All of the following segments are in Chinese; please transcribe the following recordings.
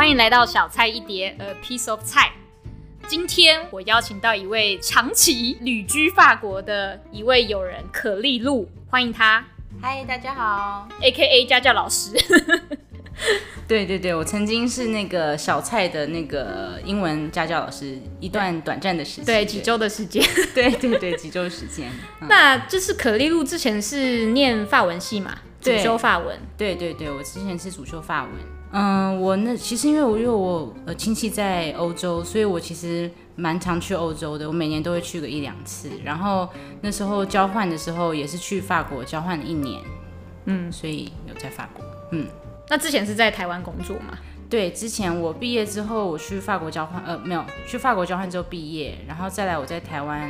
欢迎来到小菜一碟 A Piece of 菜。今天我邀请到一位长期旅居法国的一位友人可丽露，欢迎他。 嗨，大家好 AKA 家教老师。 对对对，我曾经是那个小菜的那个英文家教老师，一段短暂的时间， 对，几周的时间。 对对对，几周的时间。 那就是可丽露之前是念法文系嘛，主修法文。 对对对，我之前是主修法文。我其实因为我亲戚在欧洲，所以我其实蛮常去欧洲的，我每年都会去个1-2次。然后那时候交换的时候也是去法国交换了1年，所以有在法国。 那之前是在台湾工作吗？ 对，之前我毕业之后，我去法国交换，没有去法国交换之后毕业，然后再来我在台湾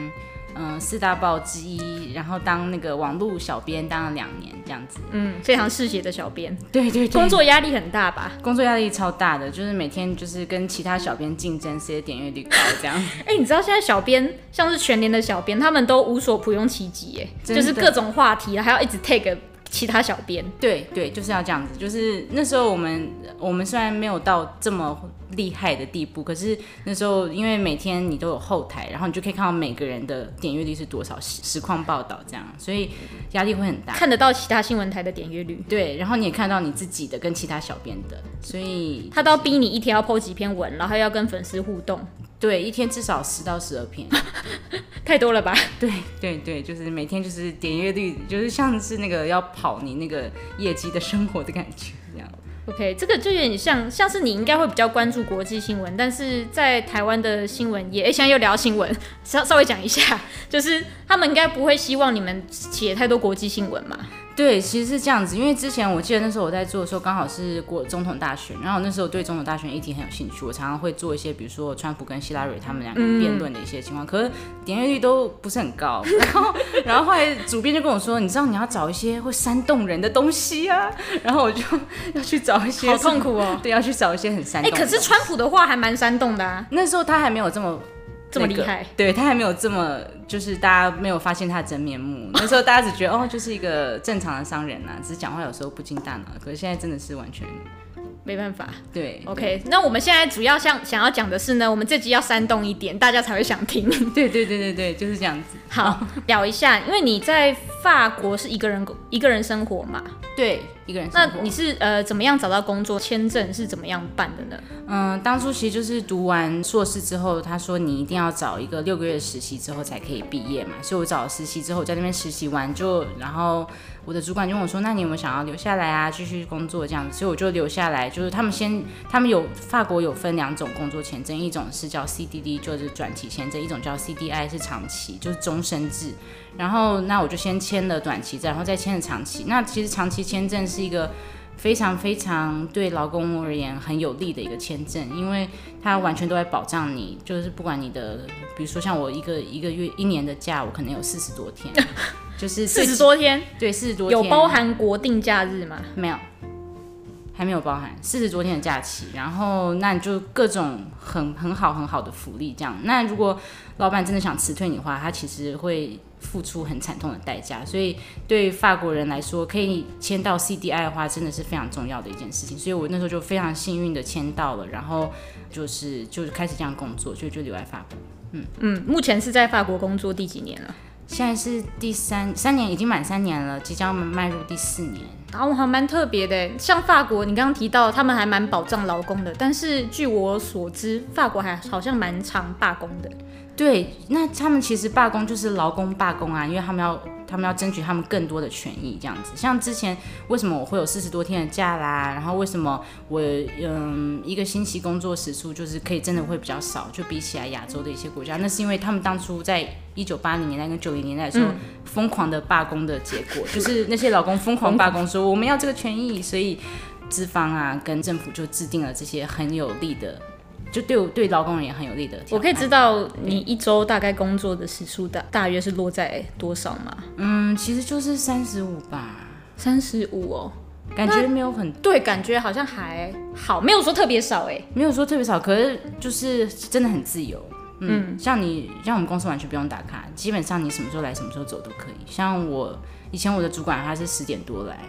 4大报之一，然后当那个网络小编当了2年这样子。 非常嗜血的小编。 对对对， 工作压力很大吧？ 工作压力超大的，就是每天就是跟其他小编竞争，谁的点阅率高这样。 你知道现在小编像是全联的小编，他们都无所不用其极，就是各种话题，还要一直 take 其他小编。 对对，就是要这样子。就是那时候我们虽然没有到这么厉害的地步，可是那时候因为每天你都有后台，然后你就可以看到每个人的点阅率是多少，实况报道这样，所以压力会很大。 看得到其他新闻台的点阅率， 对，然后你也看到你自己的跟其他小编的，所以他都要逼你一天要 po 几篇文，然后要跟粉丝互动。 对，一天至少10到12篇， 太多了吧？ 对对对，就是每天就是点阅率，就是像是那个要跑你那个业绩的生活的感觉这样。 OK， 这个就有点像是你应该会比较关注国际新闻，但是在台湾的新闻业，现在又聊新闻，稍微讲一下，就是他们应该不会希望你们写太多国际新闻嘛。 对，其实是这样子，因为之前我记得那时候我在做的时候，刚好是总统大选，然后那时候对总统大选议题很有兴趣，我常常会做一些，比如说川普跟希拉蕊他们两个辩论的一些情况，可是点阅率都不是很高。然后后来主编就跟我说，你知道你要找一些会煽动人的东西啊，然后我就要去找一些， 好痛苦哦。 对，要去找一些很煽动的。 可是川普的话还蛮煽动的啊。 那时候他还没有这么厉害， 对，他还没有这么，就是大家没有发现他的真面目。那时候大家只觉得就是一个正常的商人啊，只是讲话有时候不经大脑。可是现在真的是完全没办法。 对 ，OK， 那我们现在主要想要讲的是呢，我们这集要煽动一点，大家才会想听。 对对对对对，就是这样子。 好，聊一下，因为你在法国是一个人生活嘛？ 对，一个人生活。 那你是怎么样找到工作？签证是怎么样办的呢？ 当初其实就是读完硕士之后，他说你一定要找一个6个月的实习之后才可以毕业嘛，所以我找了实习之后，在那边实习完然后我的主管就问我说，那你有没有想要留下来啊，继续工作这样子？所以我就留下来。就是他们法国有分2种工作签证，一种是叫 CDD 就是短期签证，一种叫 CDI 是长期，就是终身制。然后那我就先签了短期，然后再签了长期。那其实长期签证是一个非常非常对劳工而言很有利的一个签证，因为它完全都在保障你，就是不管你的，比如说像我一个月1年的假，我可能有40多天，就是 40多天， 对，40多天， 有包含国定假日吗？ 没有，还没有包含40多天的假期，然后那你就各种很好的福利这样。那如果老板真的想辞退你的话，他其实会付出很惨痛的代价，所以对法国人来说，可以签到 CDI 的话，真的是非常重要的一件事情。所以我那时候就非常幸运的签到了，然后就开始这样工作，就留在法国。 目前是在法国工作第几年了？ 现在是第3年，已经满3年了，即将迈入第4年。 然后还蛮特别的，像法国，你刚刚提到他们还蛮保障劳工的，但是据我所知，法国还好像蛮常罢工的。 对，那他们其实罢工就是劳工罢工啊，因为他们要争取他们更多的权益这样子。像之前为什么我会有40多天的假啦，然后为什么我一个星期工作时数就是可以真的会比较少，就比起来亚洲的一些国家，那是因为他们当初在1980年代跟90年代的时候疯狂的罢工的结果，就是那些劳工疯狂罢工说我们要这个权益，所以资方啊跟政府就制定了这些很有利的，就对劳工人也很有利的。 我可以知道你一周大概工作的时数大约是落在多少吗？ 其实就是35吧。 35哦， 感觉没有很对，感觉好像还好，没有说特别少没有说特别少，可是就是真的很自由。像我们公司完全不用打卡，基本上你什么时候来什么时候走都可以。像以前我的主管他是10点多来，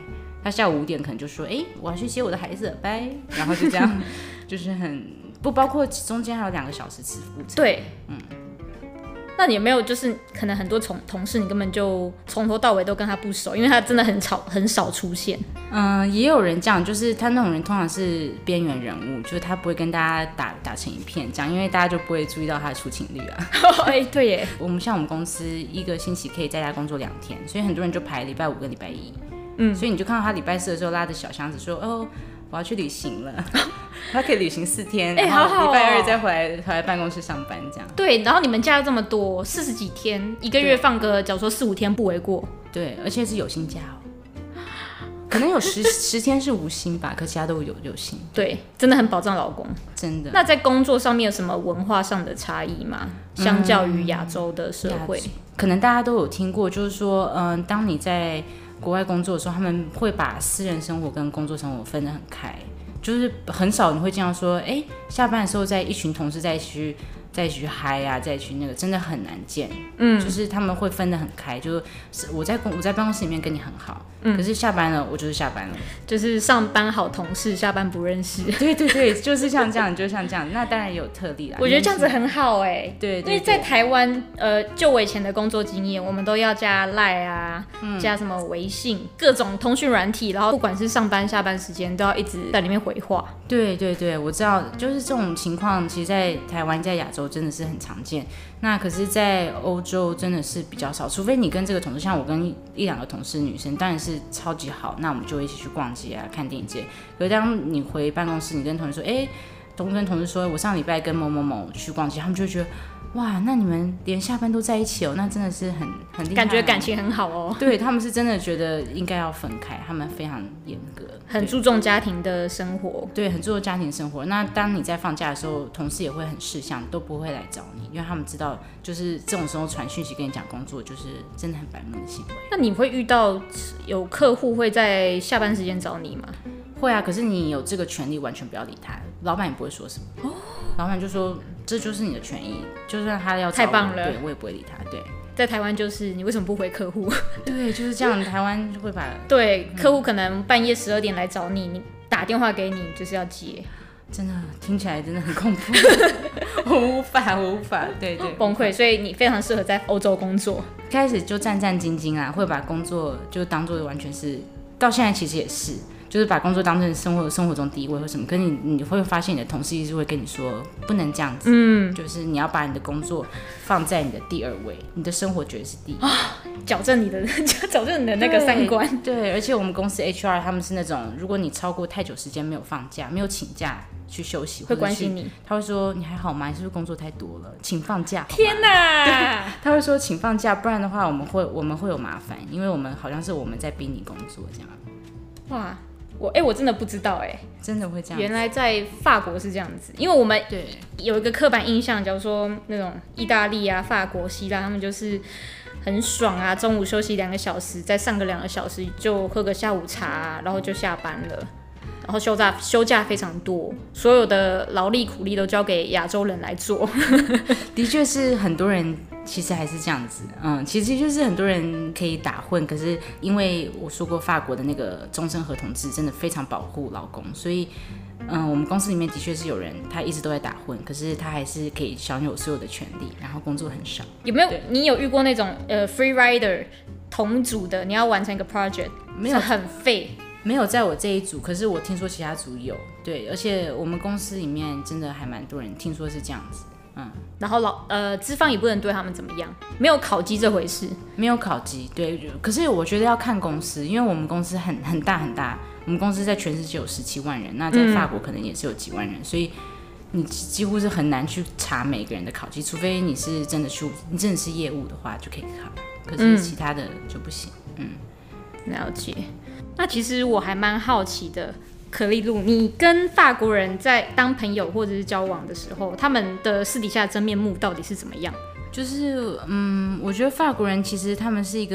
他下午5点可能就说，我要去接我的孩子了，拜，然后就这样，就是很不包括中间还有2个小时吃午餐。 对，那你有没有就是可能很多同事你根本就从头到尾都跟他不熟，因为他真的很少出现。 也有人这样，就是他那种人通常是边缘人物，就是他不会跟大家打成一片这样，因为大家就不会注意到他的出勤率啊。 对耶， 我们公司一个星期可以在家工作2天，所以很多人就排礼拜5跟礼拜1。所以你就看到他礼拜4的时候拉着小箱子说，我要去旅行了，他可以旅行4天，然后礼拜2再回来办公室上班这样。 对，然后你们假又这么多，40几天，一个月放个假如说4、5天不为过。 对，而且是有薪假可能有10天是无薪吧，可其他都有薪。 对，真的很保障劳工， 真的。 那在工作上面有什么文化上的差异吗？相较于亚洲的社会， 可能大家都有听过，就是说，当你在国外工作的时候，他们会把私人生活跟工作生活分得很开，就是很少你会见到说，下班的时候在一群同事在一起去嗨啊，再去那个，真的很难见。就是他们会分得很开，就是我在办公室里面跟你很好，可是下班了我就是下班了， 就是上班好同事，下班不认识。 对对对，就是像这样，就像这样。那当然也有特例啦， 我觉得这样子很好对， 因为在台湾，就我以前的工作经验，我们都要加 LINE 啊，加什么微信，各种通讯软体，然后不管是上班下班时间都要一直在里面回话。 对对对，我知道，就是这种情况，其实在台湾在亚洲真的是很常见。那可是，在欧洲真的是比较少，除非你跟这个同事，像我跟1、2个同事女生，当然是超级好，那我们就一起去逛街啊、看电影街。可是当你回办公室，你跟同事说，跟同事说我上礼拜跟某某某去逛街，他们就会觉得，哇，那你们连下班都在一起哦，那真的是很厉害， 感觉感情很好哦。 对，他们是真的觉得应该要分开，他们非常严格， 很注重家庭的生活。 对，很注重家庭生活。那当你在放假的时候，同事也会很识相，都不会来找你，因为他们知道，就是这种时候传讯息跟你讲工作，就是真的很白目的行为。 那你会遇到有客户会在下班时间找你吗？ 会啊，可是你有这个权利，完全不要理他，老板也不会说什么。老板就说这就是你的权益，就算他要找我， 太棒了， 对我也不会理他。对， 在台湾就是你为什么不回客户？ 对，就是这样。台湾就会把对客户可能半夜12点来找你，你打电话给你就是要接。 真的听起来真的很恐怖，我无法，对对， 崩溃。所以你非常适合在欧洲工作。 开始就战战兢兢啊，会把工作就当做完全是，到现在其实也是，就是把工作当成生活中第一位或什么。可是你会发现你的同事一直会跟你说不能这样子，就是你要把你的工作放在你的第2位，你的生活绝对是第一。 矫正你的那个三观。 对，而且我们公司 HR 他们是那种，如果你超过太久时间没有放假、没有请假去休息， 会关心你， 他会说你还好吗？你是不是工作太多了？请放假。 天哪！ 他会说请放假，不然的话我们会有麻烦，因为我们好像是我们在逼你工作这样。 哇，我真的不知道真的会这样。 原来在法国是这样子，因为我们有一个刻板印象，假如说那种意大利啊、法国、希腊，他们就是很爽啊，中午休息2个小时，再上个2个小时就喝个下午茶，然后就下班了。然后休假非常多，所有的劳力苦力都交给亚洲人来做。 的确是很多人其实还是这样子，其实就是很多人可以打混，可是因为我说过法国的那个终身合同制真的非常保护劳工，所以我们公司里面的确是有人他一直都在打混，可是他还是可以享有所有的权利，然后工作很少。 有没有你有遇过那种free rider 同组的，你要完成一个 project， 没有很废？ 没有在我这一组，可是我听说其他组有，对，而且我们公司里面真的还蛮多人听说是这样子， 然后资方也不能对他们怎么样，没有考绩这回事， 没有考绩，对，可是我觉得要看公司，因为我们公司很大，我们公司在全世界有17万人，那在法国可能也是有几万人，所以你几乎是很难去查每个人的考绩，除非你真的是业务的话就可以考，可是其他的就不行。 了解。那其实我还蛮好奇的，可丽露，你跟法国人在当朋友或者是交往的时候，他们的私底下真面目到底是怎么样？ 就是我觉得法国人其实他们是一个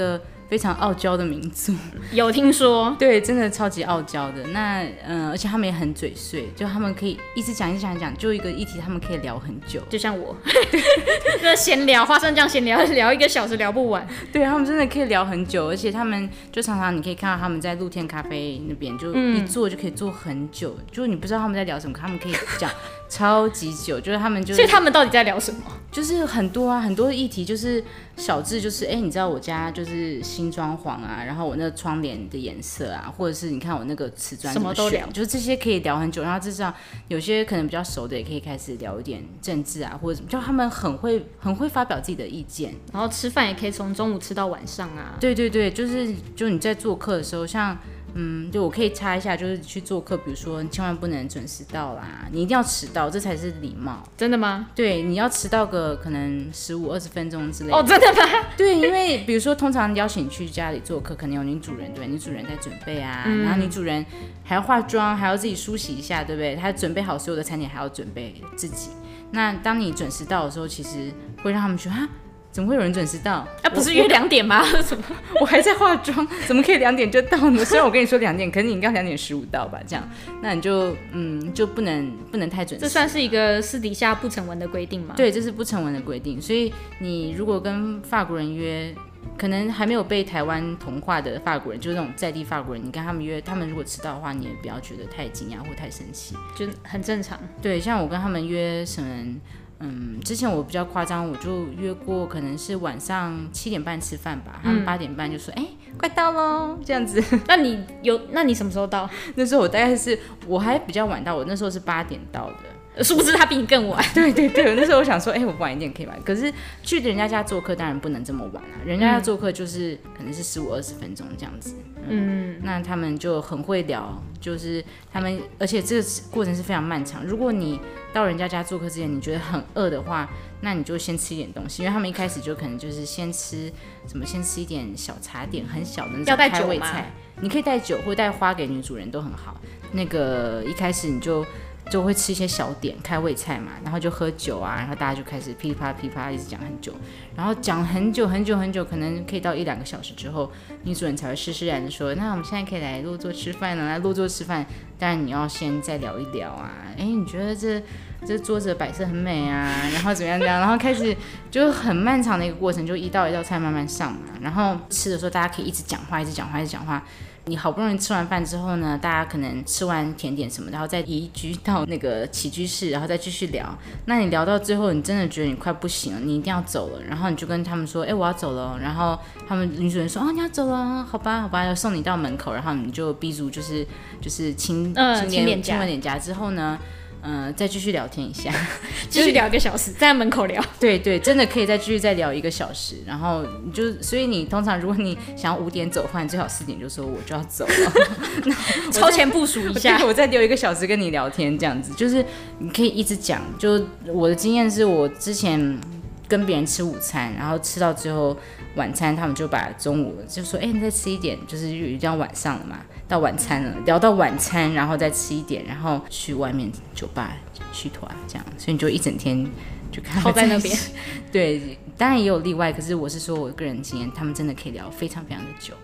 非常傲娇的民族。 有听说？ 对，真的超级傲娇的。那而且他们也很嘴碎，就他们可以一直讲一直讲，就一个议题他们可以聊很久， 就像我，那闲聊花生酱闲聊1个小时聊不完。 对，他们真的可以聊很久，而且他们就常常你可以看到他们在露天咖啡那边就一坐就可以坐很久，就你不知道他们在聊什么，他们可以讲超级久，就是他们就是， 所以他们到底在聊什么？ 就是很多啊，很多议题，就是小至就是你知道我家就是新装潢啊，然后我那个窗帘的颜色啊，或者是你看我那个瓷砖什么都聊， 就是这些可以聊很久。然后至少有些可能比较熟的也可以开始聊一点政治啊，或者什么，就他们很会发表自己的意见。 然后吃饭也可以从中午吃到晚上啊。 对对对，就你在做客的时候，像。就我可以插一下，就是去做客，比如说你千万不能准时到啦，你一定要迟到，这才是礼貌。 真的吗？ 对，你要迟到个可能15-20分钟之类的。 哦，真的吗？ 对，因为比如说通常邀请你去家里做客，可能有女主人，对，女主人在准备啊，然后女主人还要化妆，还要自己梳洗一下，对不对？她准备好所有的餐点，还要准备自己。那当你准时到的时候，其实会让他们觉得啊。怎么会有人准时到？ 不是约2点吗？ 我还在化妆，怎么可以2点就到呢？虽然我跟你说2点，可是你应该2点15到吧？这样，那你就就不能太准时。 这算是一个私底下不成文的规定吗？ 对，这是不成文的规定。所以你如果跟法国人约，可能还没有被台湾同化的法国人，就是那种在地法国人，你跟他们约，他们如果迟到的话，你也不要觉得太惊讶或太生气， 就很正常。 对，像我跟他们约什么？之前我比较夸张，我就约过，可能是晚上7点半吃饭吧，他们8点半就说，快到咯，这样子。 那你什么时候到？ 那时候我大概是我还比较晚到，我那时候是8点到的。 殊不知他比你更晚。 对对对，那时候我想说，我晚一点可以吧？可是去人家家做客当然不能这么晚啊，人家家做客就是可能是15-20分钟这样子。那他们就很会聊，就是他们，而且这个过程是非常漫长。如果你到人家家做客之前，你觉得很饿的话，那你就先吃一点东西，因为他们一开始就可能就是先吃一点小茶点，很小的那种开胃菜。你可以带酒或带花给女主人都很好。那个一开始你就会吃一些小点开胃菜嘛，然后就喝酒啊，然后大家就开始噼里啪啦噼里啪啦一直讲很久，然后讲很久很久很久，可能可以到1-2个小时之后，女主人才会施施然的说，那我们现在可以来落座吃饭了。来落座吃饭，当然你要先再聊一聊啊，你觉得这桌子的摆设很美啊，然后怎么样，然后开始就很漫长的一个过程，就一道一道菜慢慢上嘛，然后吃的时候大家可以一直讲话，一直讲话，一直讲话。你好不容易吃完饭之后呢，大家可能吃完甜点什么，然后再移居到那个起居室，然后再继续聊。那你聊到最后，你真的觉得你快不行了，你一定要走了，然后你就跟他们说，我要走了。然后他们女主人说，你要走了，好吧，好吧，就送你到门口，然后你就逼住就是亲吻脸颊之后呢。再继续聊天一下， 继续聊1个小时，在门口聊。 对对，真的可以再继续再聊1个小时，然后所以你通常如果你想要5点走的话，你最好4点就说我就要走了， 超前部署一下， 我再留1个小时跟你聊天，这样子就是你可以一直讲。就我的经验是我之前跟别人吃午餐，然后吃到最后晚餐，他们就把中午就说，你再吃一点，就是已经晚上了嘛。到晚餐了，聊到晚餐，然后再吃一点，然后去外面酒吧续团，这样，所以你就一整天就看泡在那边。 对，当然也有例外，可是我是说我个人经验，他们真的可以聊非常非常的久。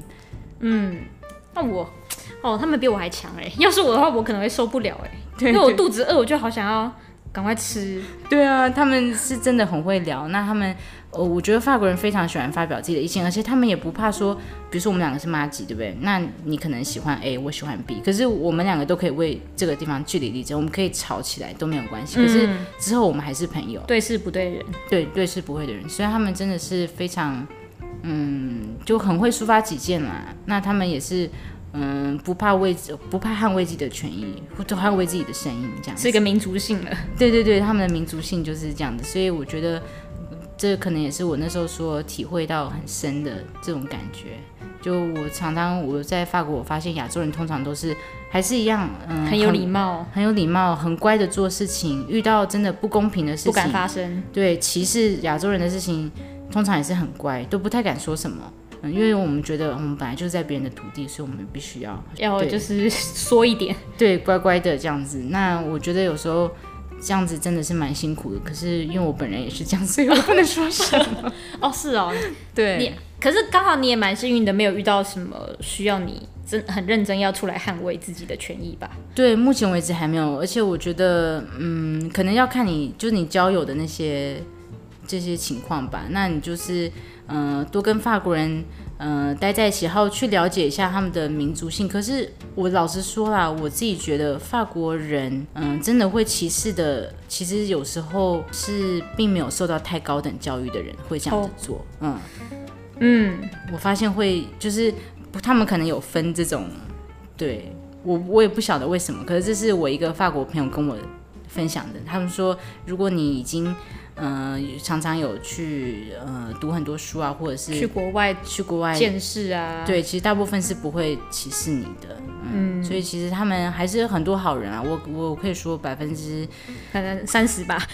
那他们比我还强要是我的话，我可能会受不了因为我肚子饿，我就好想要赶快吃。 对啊，他们是真的很会聊。那他们，我觉得法国人非常喜欢发表自己的意见，而且他们也不怕说，比如说我们两个是麻吉，对不对？那你可能喜欢 A， 我喜欢 B， 可是我们两个都可以为这个地方据理力争，我们可以吵起来都没有关系。可是之后我们还是朋友， 对事不对人， 对事不会的人，所以他们真的是非常，就很会抒发己见啦。那他们也是。不怕捍卫自己的权益，或者捍卫自己的声音，这样子是一个民族性了。 对，他们的民族性就是这样的，所以我觉得这可能也是我那时候说体会到很深的这种感觉。就我常常我在法国，我发现亚洲人通常都是还是一样， 很有礼貌， 很乖的做事情。遇到真的不公平的事情， 不敢发声。对， 歧视亚洲人的事情，通常也是很乖，都不太敢说什么。因为我们觉得我们本来就是在别人的土地，所以我们必须要就是说一点， 对，乖乖的这样子。那我觉得有时候这样子真的是蛮辛苦的，可是因为我本人也是这样，所以我不能说什么。 是哦， 对。 可是刚好你也蛮幸运的，没有遇到什么需要你很认真要出来捍卫自己的权益吧？ 对，目前为止还没有，而且我觉得，可能要看你就是你交友的这些情况吧。那你就是多跟法国人待在一起，然后去了解一下他们的民族性。可是我老实说啦，我自己觉得法国人真的会歧视的，其实有时候是并没有受到太高等教育的人会这样子做。我发现会就是他们可能有分这种，对我也不晓得为什么，可是这是我一个法国朋友跟我分享的。他们说，如果你已经常常有去读很多书啊，或者是去国外见识啊， 对，其实大部分是不会歧视你的。所以其实他们还是很多好人啊。我可以说可能 30%吧。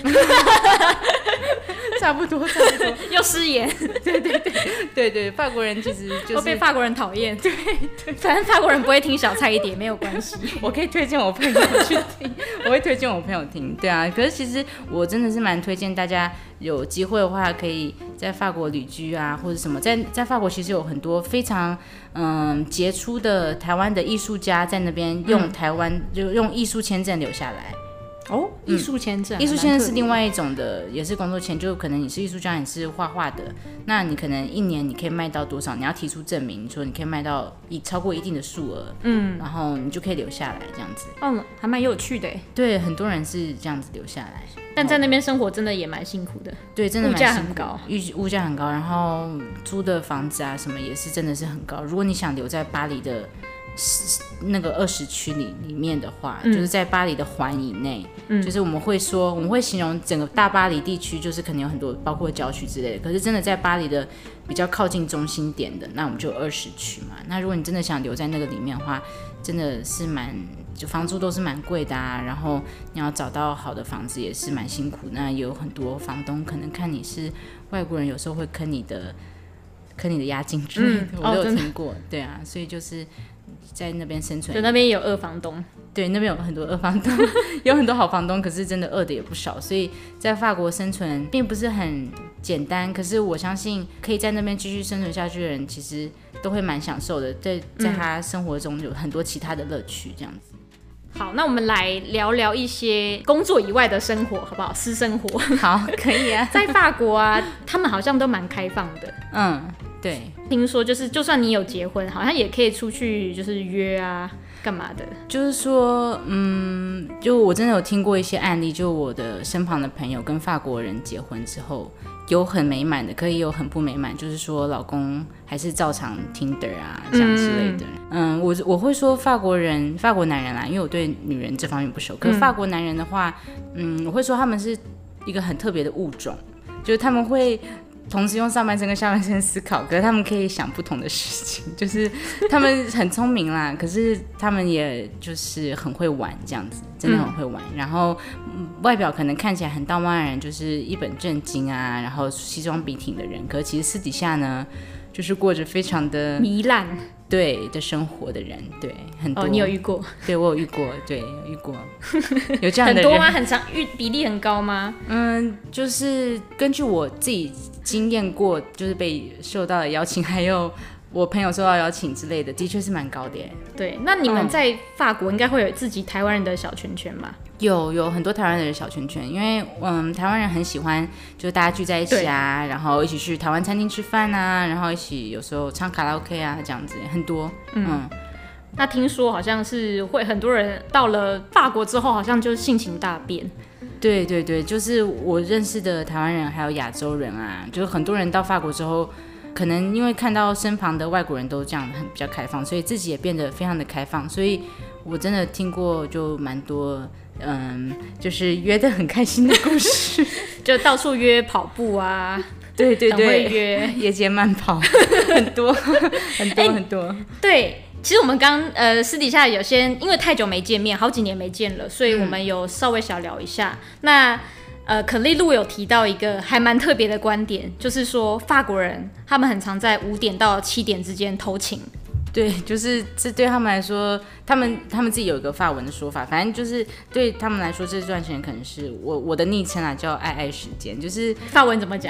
差不多又失言。 对，法国人其实就是都被法国人讨厌。对，反正法国人不会听小菜一碟，没有关系。 我可以推荐我朋友去听，我会推荐我朋友听。对啊，可是其实我真的是蛮推荐大家有机会的话，可以在法国旅居啊，或者什么。在法国其实有很多非常杰出的台湾的艺术家在那边用就用艺术签证留下来。 艺术签证， 艺术签证是另外一种的，也是工作签，就可能你是艺术家，你是画画的，那你可能1年你可以卖到多少，你要提出证明，你说你可以卖到超过一定的数额，然后你就可以留下来这样子。 还蛮有趣的耶。 对，很多人是这样子留下来， 但在那边生活真的也蛮辛苦的。 对，真的蛮辛苦， 物价很高， 然后租的房子啊什么也是真的是很高。如果你想留在巴黎的那个20区里面的话，就是在巴黎的环以内，就是我们会形容整个大巴黎地区，就是可能有很多包括郊区之类的。可是真的在巴黎的比较靠近中心点的，那我们就有20区嘛。那如果你真的想留在那个里面的话，真的是就房租都是蛮贵的啊，然后你要找到好的房子也是蛮辛苦。那有很多房东可能看你是外国人，有时候会坑你的押金之类的，我都有听过。对啊，所以就是在那边生存， 就那边也有恶房东。 对，那边有很多恶房东，有很多好房东，可是真的恶的也不少。所以在法国生存并不是很简单，可是我相信可以在那边继续生存下去的人，其实都会蛮享受的，在他生活中有很多其他的乐趣，这样子。 好，那我们来聊聊一些工作以外的生活，好不好？私生活。 好，可以啊。 在法国啊，他们好像都蛮开放的。 对。 听说就是，就算你有结婚，好像也可以出去，就是约啊，干嘛的？ 就是说，就我真的有听过一些案例，就我的身旁的朋友跟法国人结婚之后，有很美满的，可以有很不美满，就是说老公还是照常 Tinder 啊这样之类的。我会说法国男人啦，因为我对女人这方面不熟。可是法国男人的话，我会说他们是一个很特别的物种，就是他们会同时用上半身跟下半身思考，可是他们可以想不同的事情，就是他们很聪明啦，可是他们也就是很会玩这样子，真的很会玩。然后外表可能看起来很道貌岸然，就是一本正经啊，然后西装笔挺的人，可是其实私底下呢，就是过着非常的糜烂对的生活的人，对，很多。 你有遇过？ 对，我有遇过，对，有遇过，有这样的人。 很多吗？很长，比例很高吗？ 就是根据我自己经验过，就是被受到的邀请，还有我朋友受到邀请之类的，的确是蛮高的耶。 对，那你们在法国应该会有自己台湾人的小圈圈吧？ 有很多台湾人的小圈圈，因为台湾人很喜欢，就是大家聚在一起啊，然后一起去台湾餐厅吃饭啊，然后一起有时候唱卡拉 OK 啊，这样子很多。 那听说好像是会很多人到了法国之后，好像就性情大变。 对，就是我认识的台湾人还有亚洲人啊，就是很多人到法国之后，可能因为看到身旁的外国人都这样比较开放，所以自己也变得非常的开放，所以我真的听过就蛮多就是约得很开心的故事就到处约跑步啊， 对， 很会约夜间慢跑很多很多。对， 其实我们刚私底下有些因为太久没见面，好几年没见了，所以我们有稍微小聊一下。那可丽露有提到一个还蛮特别的观点，就是说法国人他们很常在5点到7点之间偷情。 对，就是这对他们来说，他们自己有一个法文的说法，反正就是对他们来说，这段时间可能是我的昵称啊，叫爱爱时间。就是法文怎么讲？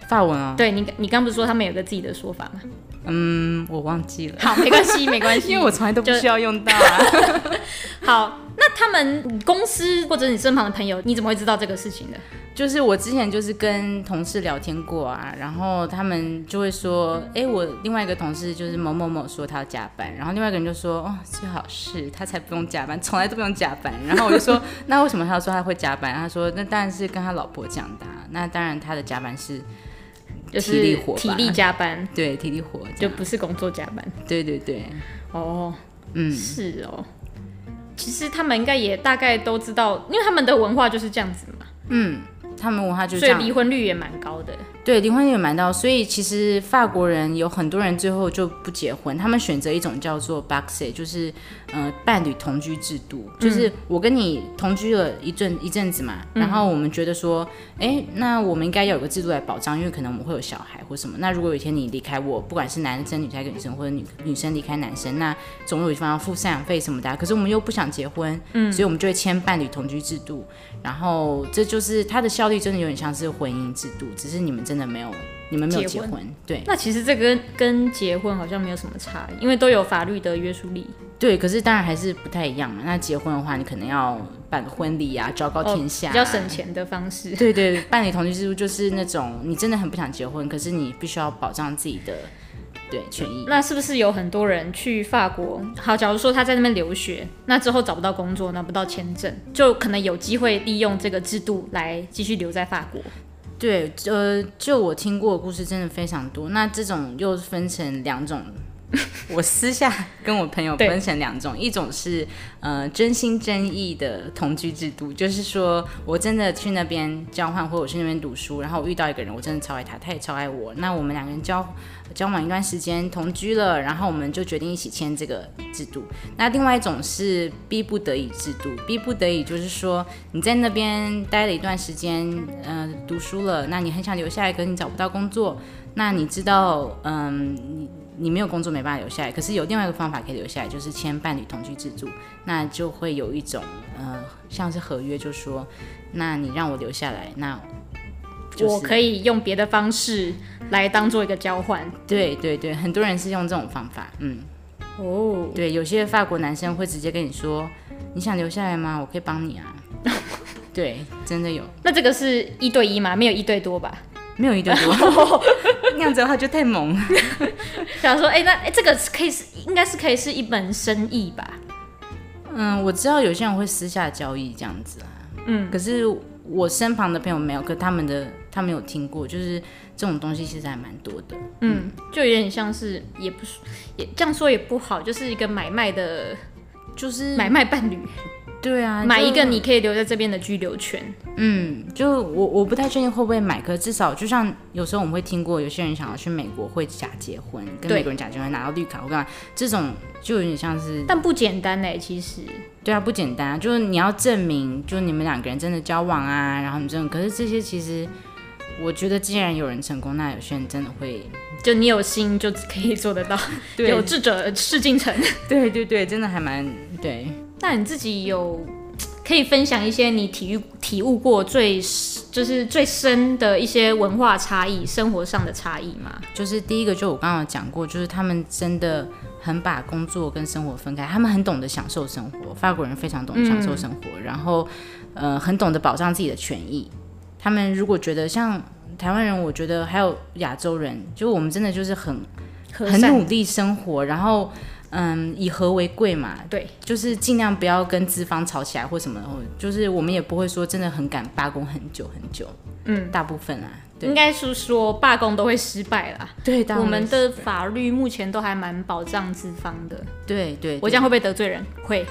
法文哦。 对，你刚不是说他们有个自己的说法吗？ 我忘记了。 好，没关系，没关系， 因为我从来都不需要用到啊。 好，那他们公司或者你身旁的朋友，你怎么会知道这个事情的？ 就是我之前就是跟同事聊天过啊，然后他们就会说，我另外一个同事就是某某某说他要加班，然后另外一个人就说，最好是他才不用加班，从来都不用加班。然后我就说，那为什么他说他会加班？他说那当然是跟他老婆讲的啊，那当然他的加班是就是体力活吧， 体力加班， 对，体力活就不是工作加班。 对对对， 是哦。其实他们应该也大概都知道，因为他们的文化就是这样子嘛。 他们文化就是这样， 所以离婚率也蛮高的。 对，离婚率也蛮高，所以其实法国人有很多人最后就不结婚，他们选择一种叫做 Pacsé， 就是伴侣同居制度，就是我跟你同居了一阵子嘛，然后我们觉得说，那我们应该要有个制度来保障，因为可能我们会有小孩或什么。那如果有一天你离开我，不管是男生离开女生，或者女生离开男生，那总有一方要付赡养费什么的，可是我们又不想结婚，所以我们就会签伴侣同居制度。然后这就是它的效率真的有点像是婚姻制度，只是你们真的没有结婚。对， 那其实这个跟结婚好像没有什么差，因为都有法律的约束力。 对，可是当然还是不太一样嘛。那结婚的话，你可能要办婚礼啊，昭告天下， 比较省钱的方式。 对对，伴侣同居制度就是那种你真的很不想结婚，可是你必须要保障自己的权益。 那是不是有很多人去法国？好，假如说他在那边留学，那之后找不到工作，拿不到签证，就可能有机会利用这个制度来继续留在法国。 对，就我听过的故事真的非常多。那这种又分成两种。我私下跟我朋友分成两种，一种是真心真意的同居制度，就是说我真的去那边交换，或者我去那边读书，然后我遇到一个人，我真的超爱他，他也超爱我，那我们两个人交往一段时间，同居了，然后我们就决定一起签这个制度。那另外一种是逼不得已制度，逼不得已就是说你在那边待了一段时间，读书了，那你很想留下来，可是你找不到工作，那你知道，你没有工作没办法留下来，可是有另外一个方法可以留下来，就是签伴侣同居制度，那就会有一种像是合约，就说那你让我留下来，那、 我可以用别的方式来当做一个交换。 对对对，很多人是用这种方法。对，有些法国男生会直接跟你说，你想留下来吗？我可以帮你啊。对，真的有。 那这个是1对1吗？没有1对多吧？ 没有1对多，那样子的话就太猛了。 想说，那这个应该是可以是一门生意吧？ 我知道有些人会私下交易这样子啊。可是我身旁的朋友没有，可他们有听过，就是这种东西其实还蛮多的。 就有点像是，也这样说也不好，就是一个买卖的， 就是买卖伴侣。 对啊， 买一个你可以留在这边的居留权。 就我不太确定会不会买，可至少就像有时候我们会听过，有些人想要去美国会假结婚，跟美国人假结婚拿到绿卡或干嘛，这种就有点像是， 但不简单其实。 对啊，不简单啊，就是你要证明，就是你们两个人真的交往啊，然后你真的，可是这些其实我觉得既然有人成功，那有些人真的会， 就你有心就可以做得到。有志者事竟成。 对对对，真的还蛮对。 那你自己有可以分享一些你体悟过就是最深的一些文化差异、生活上的差异吗？ 就是第一个，就我刚刚有讲过，就是他们真的很把工作跟生活分开，他们很懂得享受生活，法国人非常懂得享受生活，然后很懂得保障自己的权益。他们如果觉得像台湾人，我觉得还有亚洲人，就我们真的就是很努力生活，然后以和为贵嘛， 对， 就是尽量不要跟资方吵起来或什么，就是我们也不会说真的很敢罢工很久很久，大部分啊，对， 应该是说罢工都会失败啦。 对， 我们的法律目前都还蛮保障资方的。 对对对， 我这样会不会得罪人？会。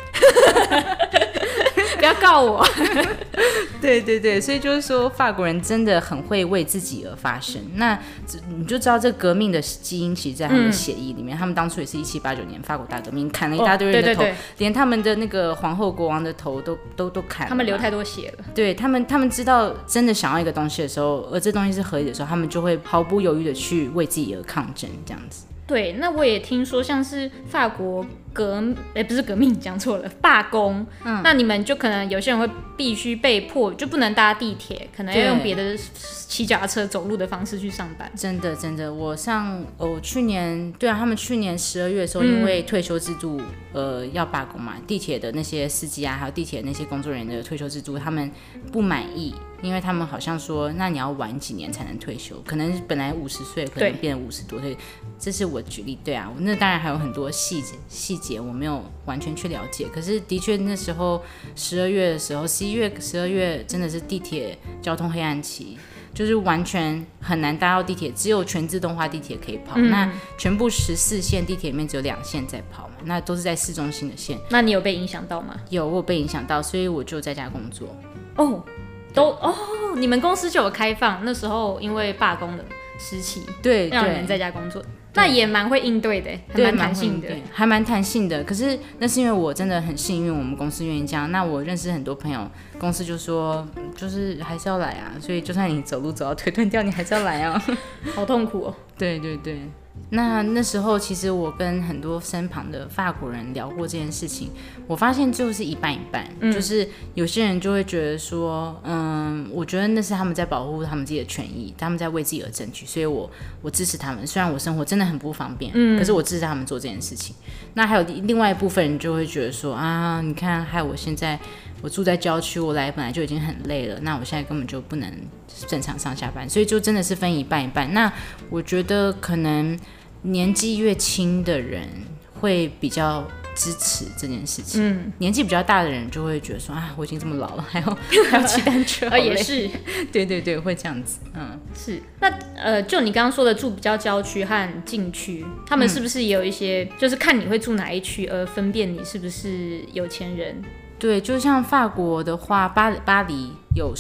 不要告我。 对对对，所以就是说法国人真的很会为自己而发声。那你就知道这革命的基因其实在他们的血液里面，他们当初也是1789年法国大革命砍了一大堆人的头，对对对，连他们的那个皇后国王的头都砍了， 他们流太多血了。 对，他们知道真的想要一个东西的时候，而这东西是合理的时候，他们就会毫不犹豫的去为自己而抗争这样子。 对，那我也听说像是法国不是革命，讲错了，罢工。那你们就可能有些人会必须被迫就不能搭地铁，可能要用别的骑脚踏车、走路的方式去上班。 真的，我去年对啊，他们去年12月的时候，因为退休制度要罢工嘛，地铁的那些司机啊，还有地铁的那些工作人员的退休制度，他们不满意。因为他们好像说，那你要晚几年才能退休，可能本来50岁，可能变50多岁。这是我举例，对啊，那当然还有很多细节我没有完全去了解。可是的确那时候12月的时候，11月、12月真的是地铁交通黑暗期，就是完全很难搭到地铁，只有全自动化地铁可以跑。那全部14线地铁里面只有2线在跑嘛，那都是在市中心的线。 那你有被影响到吗？ 有，我有被影响到，所以我就在家工作。 你们公司就有开放，那时候因为罢工的时期， 对， 让人在家工作，那也蛮会应对的，还蛮弹性的， 还蛮弹性的。可是那是因为我真的很幸运，我们公司愿意这样。那我认识很多朋友，公司就说就是还是要来啊，所以就算你走路走到腿断掉，你还是要来啊， 好痛苦哦。 对。那时候其实我跟很多身旁的法国人聊过这件事情，我发现就是一半一半，就是有些人就会觉得说，我觉得那是他们在保护他们自己的权益，他们在为自己而争取，所以我支持他们。虽然我生活真的很不方便，可是我支持他们做这件事情。那还有另外一部分人就会觉得说啊，你看害我现在我住在郊区，我来本来就已经很累了，那我现在根本就不能正常上下班，所以就真的是分一半一半。那我觉得可能年纪越轻的人会比较支持这件事情，年纪比较大的人就会觉得说啊，我已经这么老了，还要骑单车， 也是， 对，会这样子， 是。那就你刚刚说的住比较郊区和禁区，他们是不是也有一些，就是看你会住哪一区而分辨你是不是有钱人？ 对，就像法国的话，巴黎有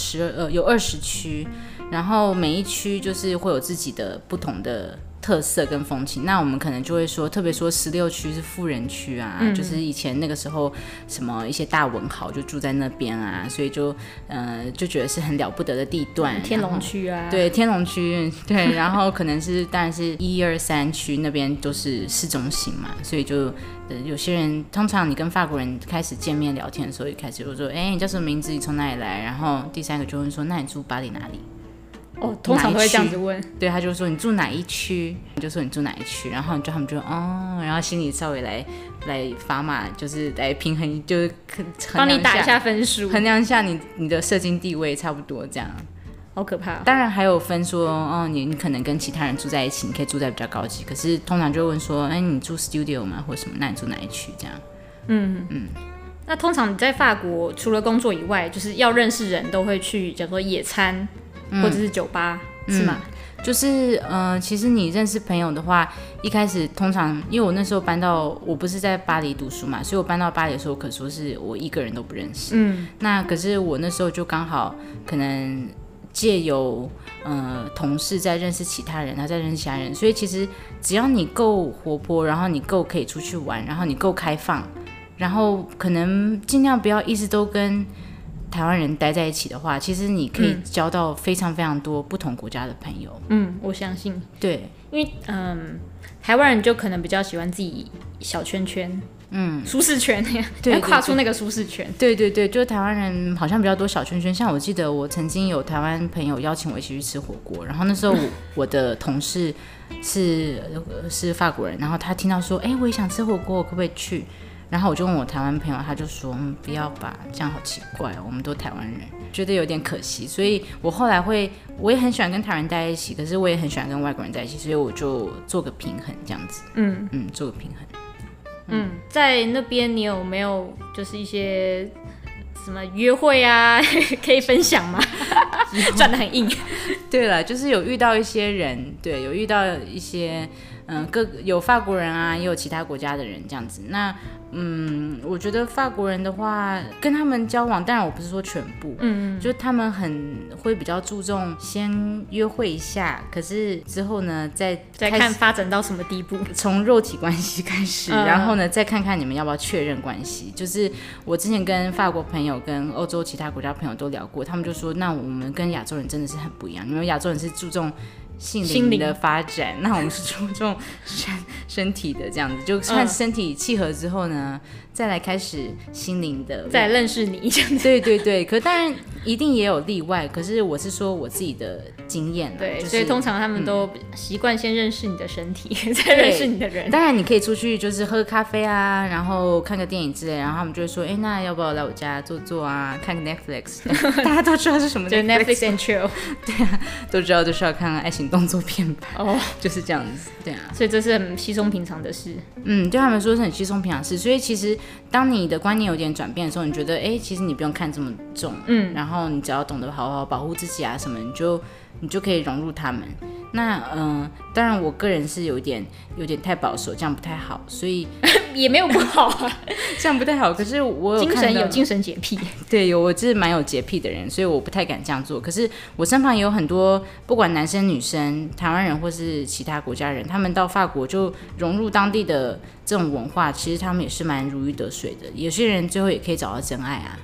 20区，然后每一区就是会有自己的不同的特色跟风情。那我们可能就会说，特别说16区是富人区啊，就是以前那个时候什么一些大文豪就住在那边啊，所以就觉得是很了不得的地段。 天龙区啊， 对，天龙区，对，然后可能是当然是1、2、3区那边都是市中心嘛，所以就有些人通常你跟法国人开始见面聊天的时候，一开始就说，你叫什么名字？你从哪里来？然后第3个就会说，那你住巴黎哪里？ 通常都会这样子问。 对，他就说你住哪一区，你就说你住哪一区，然后他们就然后心里稍微来砝码，就是来平衡，就是帮你打一下分数， 衡量一下你的社经地位，差不多这样。 好可怕。 当然还有分说，你可能跟其他人住在一起，你可以住在比较高级，可是通常就会问说，你住 studio 吗，或者什么？那你住哪一区？这样。 那通常你在法国除了工作以外，就是要认识人都会去，假如说野餐。或者是酒吧，是吗？ 就是其实你认识朋友的话，一开始通常因为我那时候我不是在巴黎读书嘛，所以我搬到巴黎的时候，可说是我一个人都不认识。那可是我那时候就刚好可能借由同事在认识其他人，他在认识其他人，所以其实只要你够活泼，然后你够可以出去玩，然后你够开放，然后可能尽量不要一直都跟台湾人待在一起的话，其实你可以交到非常非常多不同国家的朋友。 我相信。 对， 因为台湾人就可能比较喜欢自己小圈圈，舒适圈，要跨出那个舒适圈。 对，就是台湾人好像比较多小圈圈。像我记得我曾经有台湾朋友邀请我一起去吃火锅，然后那时候我的同事是法国人，然后他听到说，我也想吃火锅，我可不可以去？然后我就问我台湾朋友，他就说不要吧，这样好奇怪哦，我们都台湾人，觉得有点可惜。所以我后来我也很喜欢跟台湾人在一起，可是我也很喜欢跟外国人在一起，所以我就做个平衡这样子。做个平衡。 在那边你有没有就是一些什么约会啊可以分享吗？转得很硬。 对了，就是有遇到一些人，对，有遇到一些有法国人啊，也有其他国家的人这样子。那我觉得法国人的话，跟他们交往，当然我不是说全部，就他们会比较注重先约会一下，可是之后呢，再看发展到什么地步， 从肉体关系开始，然后呢，再看看你们要不要确认关系。就是我之前跟法国朋友、跟欧洲其他国家朋友都聊过，他们就说，那我们跟亚洲人真的是很不一样，因为亚洲人是注重心灵的发展，那我们是注重身体的这样子，就看身体契合之后呢，再来开始心灵的， 再认识你这样子。 对对对，可当然一定也有例外，可是我是说我自己的经验啦， 对， 就是、 所以通常他们都习惯先认识你的身体，再认识你的人。 当然你可以出去就是喝咖啡啊，然后看个电影之类，然后他们就会说，哎，那要不要来我家坐坐啊，看个 Netflix？ 大家都知道是什么 Netflix and chill。 对啊，都知道就是要看爱情动作片吧，就是这样子，对啊。 所以这是很稀松平常的事。 对他们说是很稀松平常的事，所以其实当你的观念有点转变的时候，你觉得其实你不用看这么重，然后你只要懂得好好保护自己啊什么，你就可以融入他们。那当然我个人是有点太保守，这样不太好，所以也没有不好啊， 这样不太好。可是我有精神洁癖， 对，我是蛮有洁癖的人，所以我不太敢这样做。可是我身旁也有很多不管男生女生，台湾人或是其他国家人，他们到法国就融入当地的这种文化，其实他们也是蛮如鱼得水的。有些人最后也可以找到真爱啊。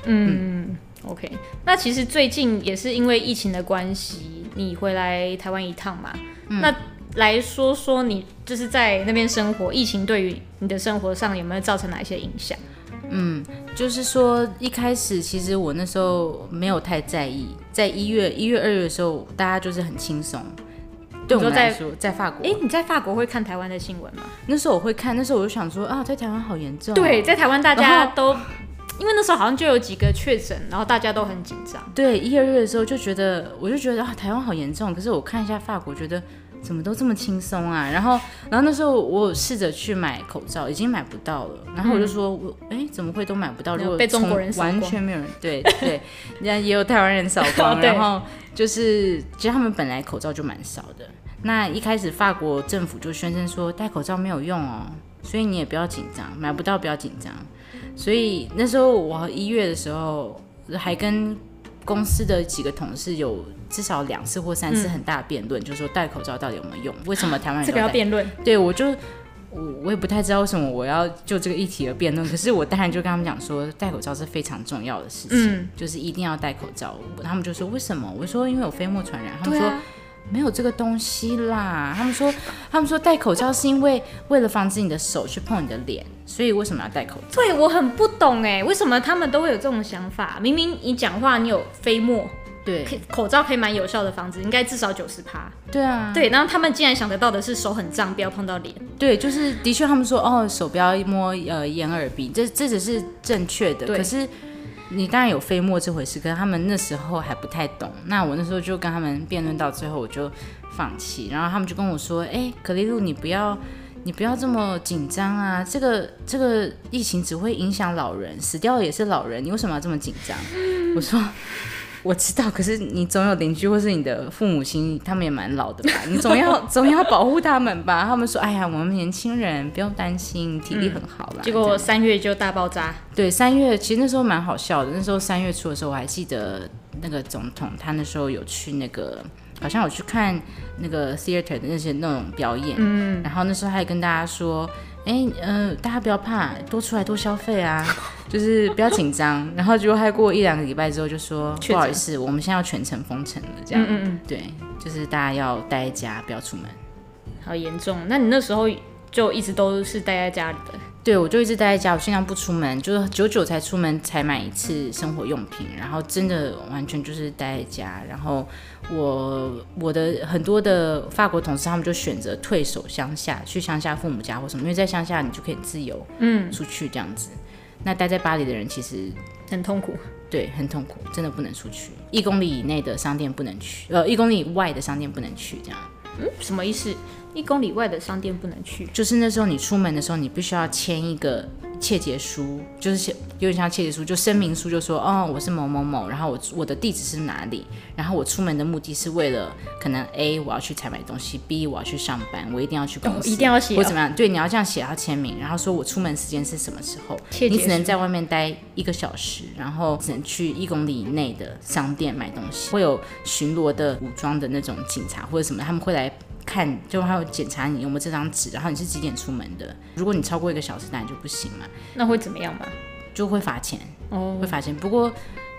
OK， 那其实最近也是因为疫情的关系，你回来台湾一趟嘛，那来说说你就是在那边生活，疫情对于你的生活上有没有造成哪一些影响？ 就是说一开始其实我那时候没有太在意，在1月、2月的时候，大家就是很轻松。对我们来说，在法国， 你在法国会看台湾的新闻吗？ 那时候我会看，那时候我就想说啊，在台湾好严重。 对，在台湾大家都。因为那时候好像就有几个确诊，然后大家都很紧张。 对，1、2月的时候我就觉得啊，台湾好严重。可是我看一下法国，觉得怎么都这么轻松啊。然后那时候我有试着去买口罩，已经买不到了。然后我就说，怎么会都买不到？如果被中国人扫光， 完全没有人，对，人家也有台湾人扫光。然后就是其实他们本来口罩就蛮少的。那一开始法国政府就宣称说戴口罩没有用哦，所以你也不要紧张，买不到不要紧张。所以那时候我1月的时候还跟公司的几个同事有至少2次或3次很大的辩论，就是说戴口罩到底有没有用？为什么台湾人这个要辩论？ 对，我也不太知道为什么我要就这个议题而辩论，可是我当然就跟他们讲说戴口罩是非常重要的事情，就是一定要戴口罩。他们就说为什么？我说因为有飞沫传染。他们说没有这个东西啦。他们说戴口罩是因为了防止你的手去碰你的脸，所以为什么要戴口罩？ 对，我很不懂为什么他们都会有这种想法？明明你讲话你有飞沫， 对， 口罩可以蛮有效的防止，应该至少90%。 对啊， 对，然后他们竟然想得到的是手很脏，不要碰到脸。 对，就是的确他们说手不要摸眼耳鼻，这只是正确的。可是你当然有飞沫这回事，可是他们那时候还不太懂。那我那时候就跟他们辩论到最后，我就放弃。然后他们就跟我说：“可丽露，你不要这么紧张啊！这个疫情只会影响老人，死掉的也是老人，你为什么要这么紧张？”我说：“我知道，可是你总有邻居或是你的父母亲，他们也蛮老的吧？你总要保护他们吧？”他们说：“哎呀，我们年轻人不用担心，体力很好啦。”结果3月就大爆炸。 对，3月其实那时候蛮好笑的。那时候3月初的时候，我还记得那个总统他那时候有去那个，好像有去看那个 theater 的那种表演，然后那时候还跟大家说，大家不要怕，多出来多消费啊，就是不要紧张。然后结果还过1-2个礼拜之后就说，不好意思，我们现在要全城封城了，这样，对，就是大家要待在家，不要出门。 好严重，那你那时候就一直都是待在家里的？ 对，我就一直待在家，我尽量不出门，就是久才出门才买一次生活用品，然后真的完全就是待在家。然后我的很多的法国同事，他们就选择退守乡下，去乡下父母家或什么，因为在乡下你就可以自由出去这样子。那待在巴黎的人其实很痛苦， 对，很痛苦，真的不能出去，1公里以内的商店不能去，1公里以外的商店不能去，这样。 什么意思？1公里外的商店不能去， 就是那时候你出门的时候，你必须要签一个切结书，就是有点像切结书，就声明书，就说我是某某某，然后我的地址是哪里，然后我出门的目的是为了可能 A 我要去采买东西 ，B 我要去上班，我一定要去公司， 一定要写， 或怎么样？对，你要这样写，要签名，然后说我出门时间是什么时候，你只能在外面待1个小时，然后只能去1公里以内的商店买东西，会有巡逻的武装的那种警察或者什么，他们会来看，就还有检查你有没有这张纸，然后你是几点出门的。如果你超过1个小时，当然就不行嘛。 那会怎么样吧？ 就会罚钱，会罚钱。不过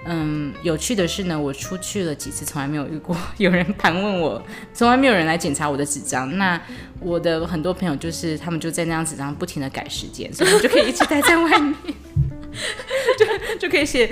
有趣的是呢，我出去了几次，从来没有遇过有人盘问我，从来没有人来检查我的纸张。那我的很多朋友就是他们就在那张纸张不停的改时间，所以我就可以一直待在外面。就可以写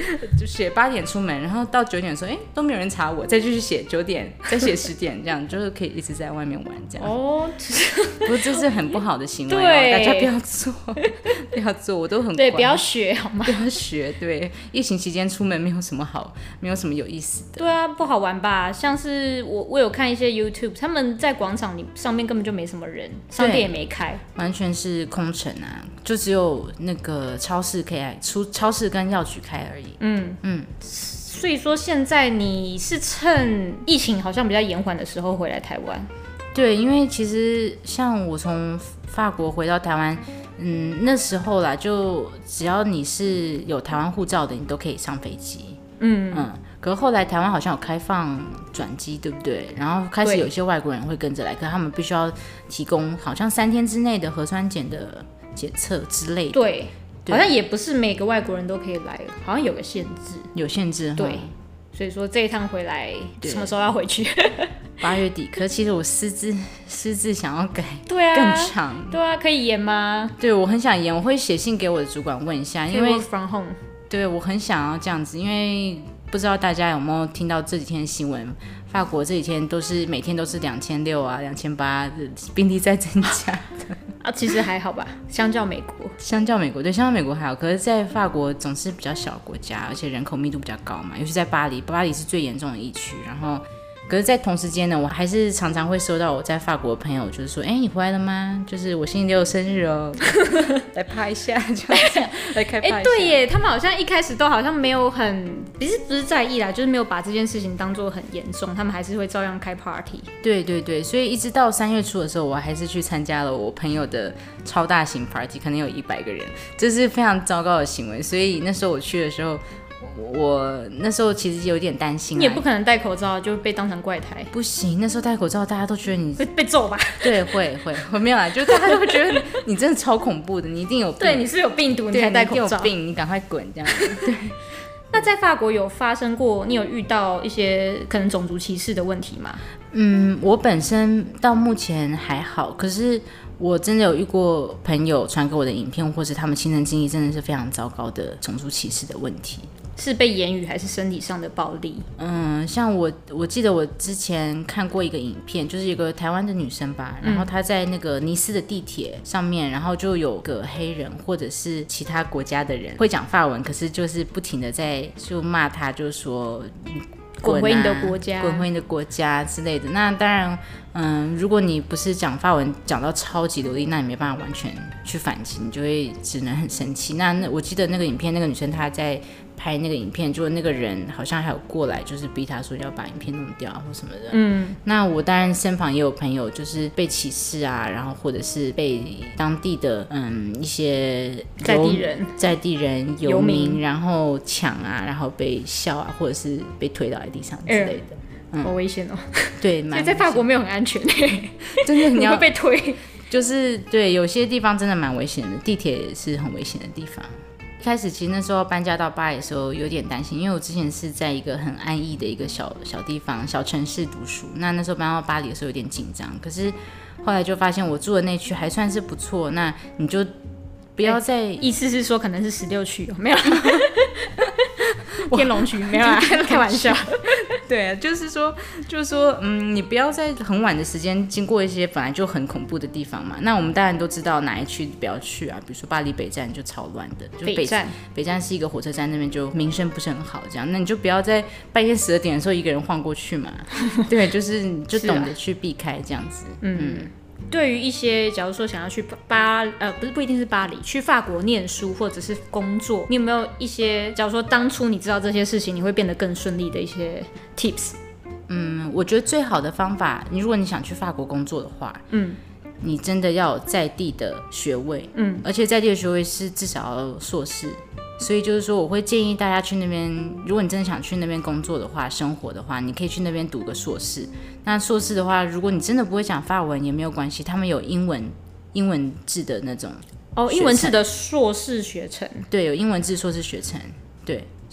8点出门，然后到9点说，都没有人查我，再继续写9点，再写10点，这样就是可以一直在外面玩这样。不过这是很不好的行为大家不要做，不要做，我都很乖， 对，不要学好吗？ 不要学，对，疫情期间出门没有什么好，没有什么有意思的。 对啊，不好玩吧？像是我有看一些 YouTube， 他们在广场上面根本就没什么人，商店也没开， 完全是空城啊，就只有那个超市可以超市跟药局开而已。 所以说现在你是趁疫情好像比较延缓的时候回来台湾？ 对，因为其实像我从法国回到台湾，那时候啦，就只要你是有台湾护照的，你都可以上飞机。可是后来台湾好像有开放转机，对不对？然后开始有些外国人会跟着来，可是他们必须要提供好像3天之内的核酸检的检测之类的。 对，好像也不是每个外国人都可以来，好像有个限制。 有限制。 对，所以说这一趟回来什么时候要回去 ？8月底。可是其实我私自想要改， 对啊， 更长。 对啊，可以延吗？ 对，我很想延，我会写信给我的主管问一下，因为 work from home。 对，我很想要这样子，因为不知道大家有没有听到这几天的新闻，法国这几天每天都是2600啊、2800病例在增加的。 其实还好吧，相较美国， 对，相较美国还好，可是在法国总是比较小的国家，而且人口密度比较高嘛，尤其在巴黎是最严重的疫区，然后可是在同时间呢，我还是常常会收到我在法国的朋友就是说，你回来了吗？就是我星期6生日哦，来趴一下，这样子来开趴一下。 对耶，他们好像一开始都好像没有不是在意啦，就是没有把这件事情当作很严重，他们还是会照样开 party。 对，所以一直到3月初的时候，我还是去参加了我朋友的超大型 party， 可能有100个人，这是非常糟糕的行为。所以那时候我去的时候，我那时候其实有点担心， 你也不可能戴口罩就被当成怪胎， 不行，那时候戴口罩大家都觉得你会被揍吧？ 对，会没有啦，就大家都会觉得你真的超恐怖的，你一定有病， 对，你是有病毒，你才戴口罩， 你有病，你赶快滚这样子。对。 那在法国有发生过，你有遇到一些可能种族歧视的问题吗？ 我本身到目前还好，可是我真的有遇过朋友传给我的影片，或是他们亲身经历，真的是非常糟糕的种族歧视的问题。 是被言语还是身体上的暴力？ 像我记得我之前看过一个影片，就是有个台湾的女生吧，然后她在那个尼斯的地铁上面，然后就有个黑人或者是其他国家的人会讲法文，可是就是不停的就骂她，就说滚回你的国家， 滚回你的国家之类的。那当然，如果你不是讲法文讲到超级流利，那你没办法完全去反击，你就会只能很生气。那我记得那个影片，那个女生她在拍那个影片，就那个人好像还有过来，就是逼她说要把影片弄掉或什么的。那我当然身旁也有朋友就是被歧视啊，然后或者是被当地的一些在地人游民然后抢啊，然后被笑啊，或者是被推倒在地上之类的。 好危险哦！ 对， 所以在法国没有很安全真的你会被推。 就是对，有些地方真的蛮危险的，地铁也是很危险的地方。一开始其实那时候搬家到巴黎的时候有点担心，因为我之前是在一个很安逸的一个小地方、小城市读书，那时候搬到巴黎的时候有点紧张，可是后来就发现我住的那区还算是不错，那你就不要再意思是说可能是16区没有天龙区没有啦，开玩笑。 对啊，就是说，你不要在很晚的时间经过一些本来就很恐怖的地方嘛。那我们当然都知道哪一区不要去啊，比如说巴黎北站就超乱的，就北站是一个火车站，那边就名声不是很好，这样，那你就不要在半夜12点的时候一个人晃过去嘛。对，就是你就懂得去避开这样子。 对于一些假如说想要去不一定是巴黎，去法国念书或者是工作，你有没有一些假如说当初你知道这些事情，你会变得更顺利的一些 tips？ 我觉得最好的方法，如果你想去法国工作的话，你真的要有在地的学位，而且在地的学位是至少要硕士。所以就是说，我会建议大家去那边，如果你真的想去那边工作的话、生活的话，你可以去那边读个硕士。那硕士的话，如果你真的不会讲法文也没有关系，他们有英文制的那种英文制的硕士学程， 对，有英文制硕士学程，对。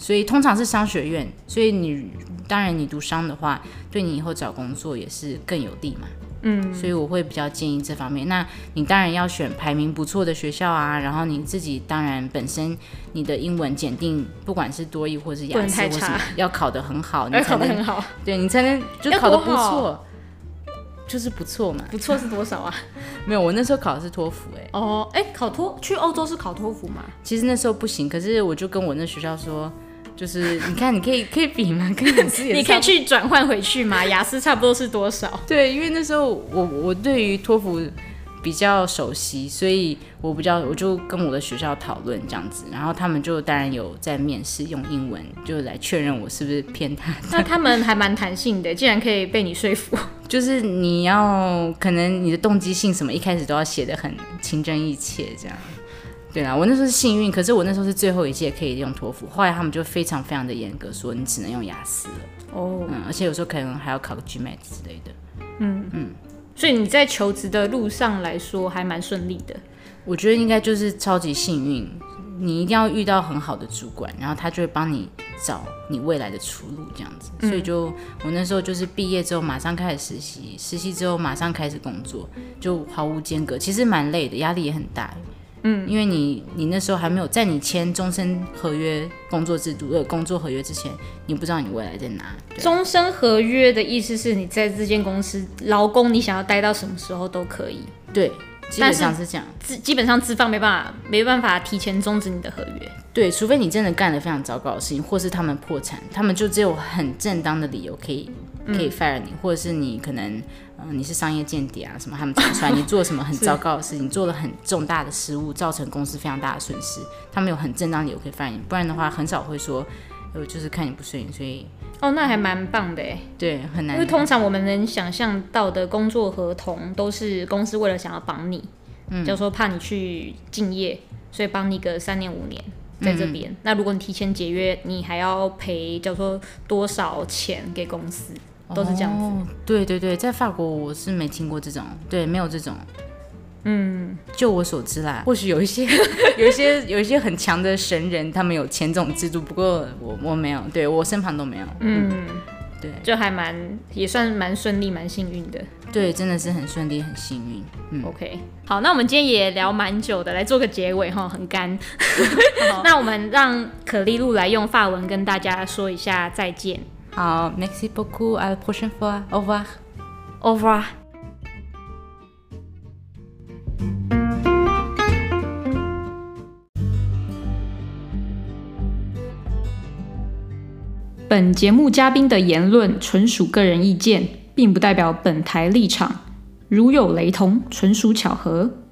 所以通常是商学院，所以当然你读商的话，对你以后找工作也是更有利嘛。所以我会比较建议这方面。那你当然要选排名不错的学校啊，然后你自己当然本身你的英文检定，不管是多益或是雅思或什么，要考得很好，你才能考得很好，对你才能就考得不错，就是不错嘛。 不错是多少啊？ 没有，我那时候考的是托福去欧洲是考托福吗？ 其实那时候不行，可是我就跟我那学校说。就是你看，你可以比吗？跟雅思也你可以去转换回去嘛？雅思差不多是多少？ 对，因为那时候我对于托福比较熟悉，所以我就跟我的学校讨论这样子，然后他们就当然有在面试用英文，就来确认我是不是偏他。 那他们还蛮弹性的，竟然可以被你说服。 就是你要可能你的动机性什么，一开始都要写得很情真意切这样。对啦，我那时候是幸运，可是我那时候是最后一届可以用托福，后来他们就非常非常的严格，说你只能用雅思了。而且有时候可能还要考个 GMAT 之类的。 所以你在求职的路上来说还蛮顺利的。 我觉得应该就是超级幸运，你一定要遇到很好的主管，然后他就会帮你找你未来的出路这样子。所以我那时候就是毕业之后马上开始实习，实习之后马上开始工作，就毫无间隔，其实蛮累的，压力也很大。因为你那时候还没有在你签终身合约工作制度工作合约之前，你不知道你未来在哪。 终身合约的意思是你在这间公司劳工，你想要待到什么时候都可以。 对，基本上是这样。 基本上资方没办法提前终止你的合约。 对，除非你真的干了非常糟糕的事情，或是他们破产，他们就只有很正当的理由可以 fire 你，或者是你可能你是商业间谍啊什么，他们查出来你做了什么很糟糕的事情，你做了很重大的失误，造成公司非常大的损失，他们有很正当理由可以 fire 你，不然的话很少会说就是看你不顺眼，所以那还蛮棒的耶。 对，很难。 因为通常我们能想象到的工作合同都是公司为了想要绑你，就说怕你去敬业，所以绑你个3年5年在这边。那如果你提前解约，你还要赔叫做多少钱给公司，都是这样子。 对对对，在法国我是没听过这种，对，没有这种。就我所知啦，或许有一些很强的神人，他们有签这种制度，不过我没有，对我身旁都没有。对， 就还也算蛮顺利、蛮幸运的。 对，真的是很顺利、很幸运。 OK， 好，那我们今天也聊蛮久的，来做个结尾哈，很干。那我们让可丽露来用法文跟大家说一下再见。 好 ，Merci beaucoup, à la prochaine fois, au revoir. Au revoir. 本节目嘉宾的言论纯属个人意见，并不代表本台立场，如有雷同，纯属巧合。